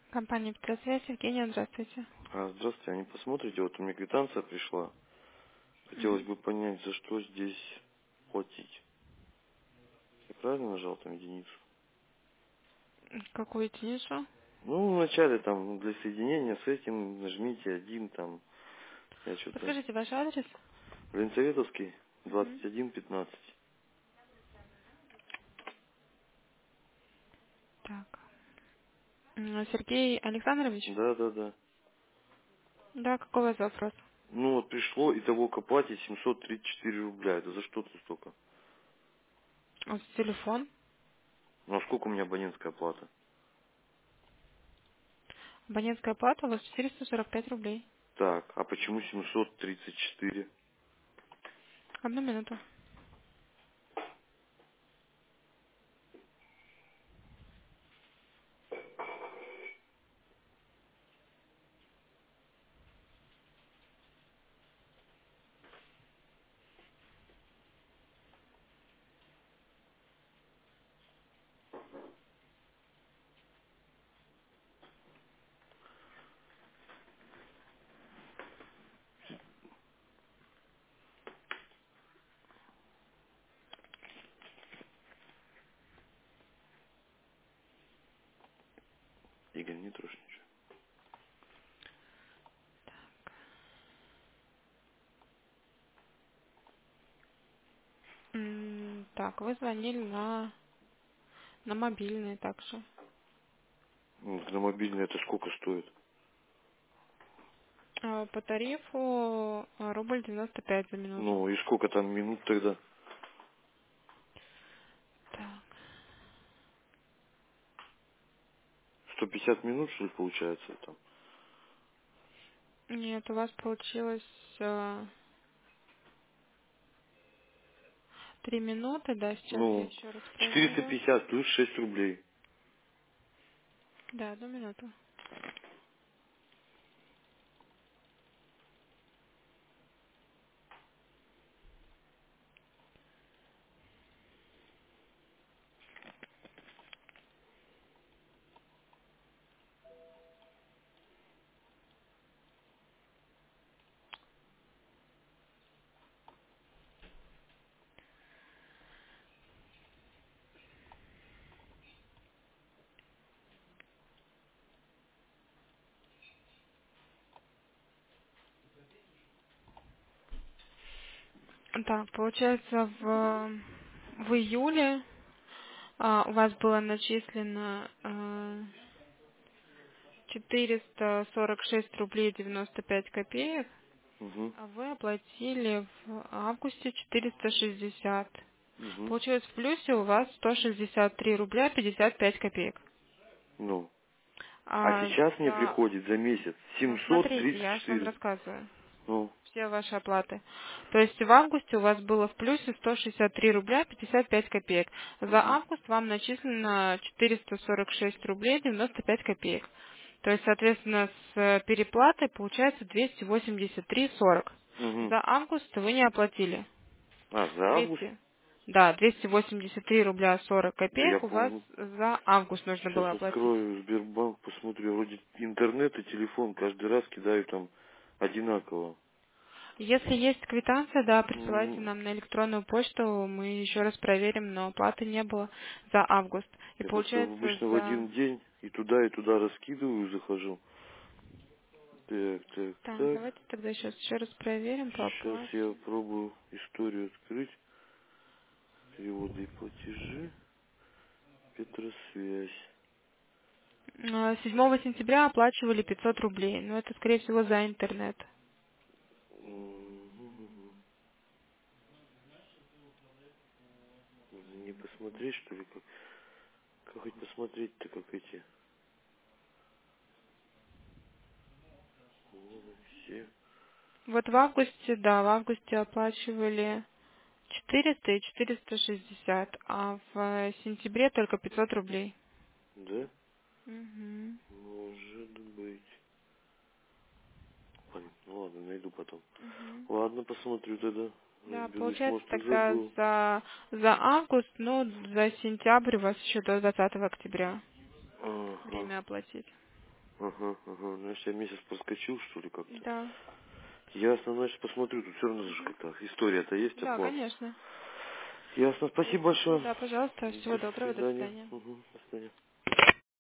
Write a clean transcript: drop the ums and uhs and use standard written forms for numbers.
Компания «Петросвязь», Евгения, здравствуйте. Здравствуйте, а не посмотрите, вот у меня квитанция пришла. Хотелось Мгм. бы понять, за что здесь платить. Я правильно нажал там единицу? Какую единицу? Ну, вначале там для соединения с этим нажмите один там. Я что-то... Подскажите ваш адрес. Ленсоветовский, Мгм. 2115. Так. Сергей Александрович? Да, да, да. Да, какой у вас вопрос? Ну вот пришло, итого к оплате 734 рубля. Это за что тут столько? У вас телефон. Ну а сколько у меня абонентская плата? Абонентская плата у вас 445 рублей. Так, а почему 734? Одну минуту. Игорь, не трожь ничего. Так, вы звонили на мобильный также. Ну, на мобильный это сколько стоит? По тарифу рубль 95 за минуту. Ну и сколько там минут тогда? Так. 150 минут, что ли, получается там? Нет, у вас получилось 3 минуты, да, сейчас я Ну, еще раз четыреста проверю. пятьдесят плюс 6 рублей. Да, одну минуту. Так, получается, в июле у вас было начислено 446 рублей 95 копеек, Угу, а вы оплатили в августе 460. угу. Получилось в плюсе у вас 163 рубля 55 копеек. Ну, а А сейчас мне за... приходит за месяц Ну, семьсот смотрите, тридцать я же вам четыре. рассказываю. Ну, Все ваши оплаты. То есть в августе у вас было в плюсе 163 рубля 55 копеек. За угу, август вам начислено 446 рублей 95 копеек. То есть, соответственно, с переплатой получается 283,40. угу. За август вы не оплатили. За август? 200. Да, 283 рубля 40 Да я копеек у вас помню. за август нужно Сейчас было оплатить. открою Сбербанк, посмотрю. Вроде интернет и телефон каждый раз кидаю там одинаково. Если есть квитанция, да, присылайте М, нам на электронную почту, мы еще раз проверим, но оплаты не было за август. И Я просто получается обычно в за... один день и туда раскидываю, захожу. Так, так, Так, так. давайте тогда сейчас еще раз проверим по Сейчас я оплате. пробую историю открыть. Переводы и платежи. Петросвязь. 7 сентября оплачивали 500 рублей, но это, скорее всего, за интернет. Мгм. Не посмотреть, что ли, как хоть посмотреть-то, как эти. Все. Вот в августе, да, в августе оплачивали 400 и 460, а в сентябре только 500 рублей. Да? Угу. Может быть. Понятно. Ну ладно, найду потом. Угу. Ладно, посмотрю тогда. Да, Разберусь, получается может, и тогда забыл. за август, ну, за сентябрь у вас еще до 20 октября Ага. время оплатить. Ага. Значит, я месяц проскочил, что ли, как-то. Да. Ясно, значит, посмотрю, тут все равно же как-то история-то есть Да, оплата. конечно. Ясно, спасибо большое. Да, пожалуйста. Всего До доброго. До свидания. свидания. До свидания.